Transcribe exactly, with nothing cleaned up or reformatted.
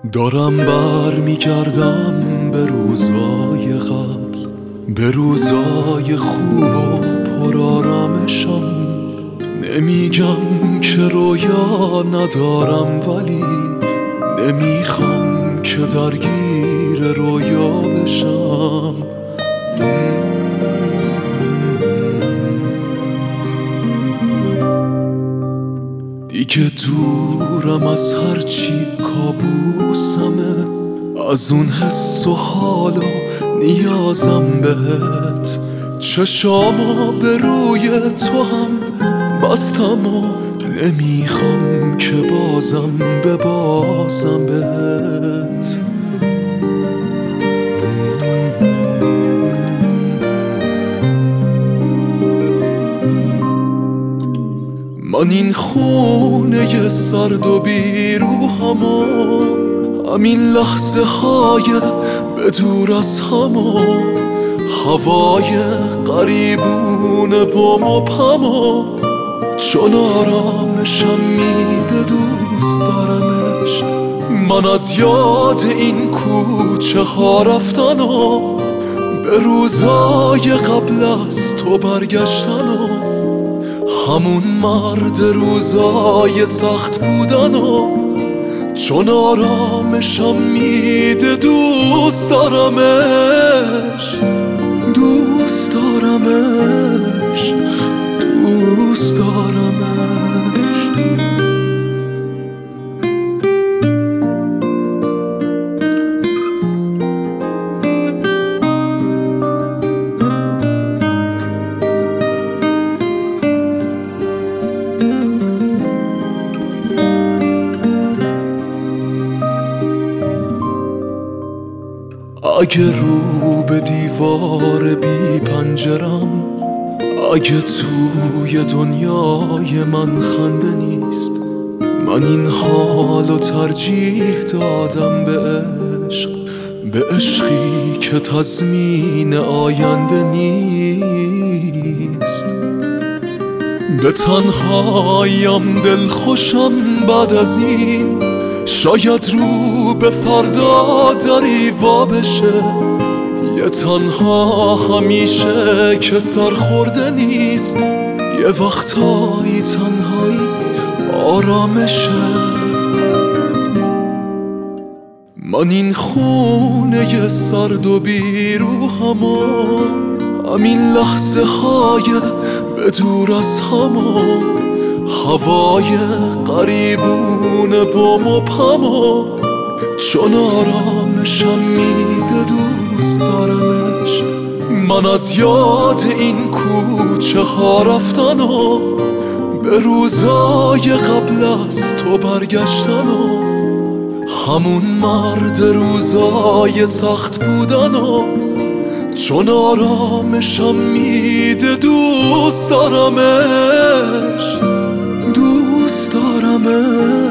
دارم بر میگردم به روزای قبل، به روزای خوب و پرآرامشم. نمیگم که رویا ندارم، ولی نمیخوام که درگیر رویا بشم. دیگه دورم از هرچی کابوسمه، از اون حس و حال و نیازم بهت. چشامو به روی تو هم بستم و نمیخوام که بازم ببازم بهت. من این خونه سرد و بیروحم و همین لحظه های به دور از هم و هوای قریبونه و مبهم و چون آرامشم میده دوست دارمش. من از یاد این کوچه ها رفتن و به روزای قبل از تو برگشتن و همون مرد روزای سخت بودن و چون آرامشم میده دوست دارمش، دوست دارمش، دوست دارمش. اگه رو به دیوار بی پنجرم، اگه توی دنیای من خنده نیست، من این حالو ترجیح دادم به عشق، به عشقی که تضمین آینده نیست. به تنهاییم دل خوشم بعد از این، شاید رو به فردا دری وا بشه. یه تنها همیشه که سرخورده نیست، یه وقتایی تنهایی آرامشه. من این خونه سرد و بیروحم و همین لحظه های به دور از هم و هوای قریبونه و مبهم و چون آرامشم میده دوست دارمش. من از یاد این کوچه ها رفتن و به روزای قبل از تو برگشتن و همون مرد روزای سخت بودن و چون آرامشم میده دوست دارمش، دوست دارمش.